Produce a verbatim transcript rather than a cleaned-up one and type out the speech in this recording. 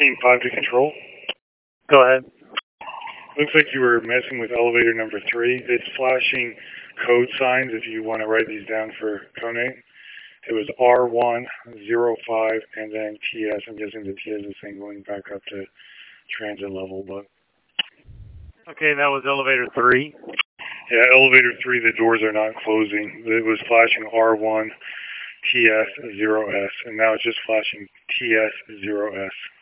Team five to control. Go ahead. Looks like you were messing with elevator number three. It's flashing code signs if you want to write these down for Kone. It was R one, zero five, and then T S. I'm guessing the T S is saying going back up to transit level, but... Okay, that was elevator three. Yeah, elevator three, the doors are not closing. It was flashing R one, T S, zero S, and now it's just flashing T S, zero S.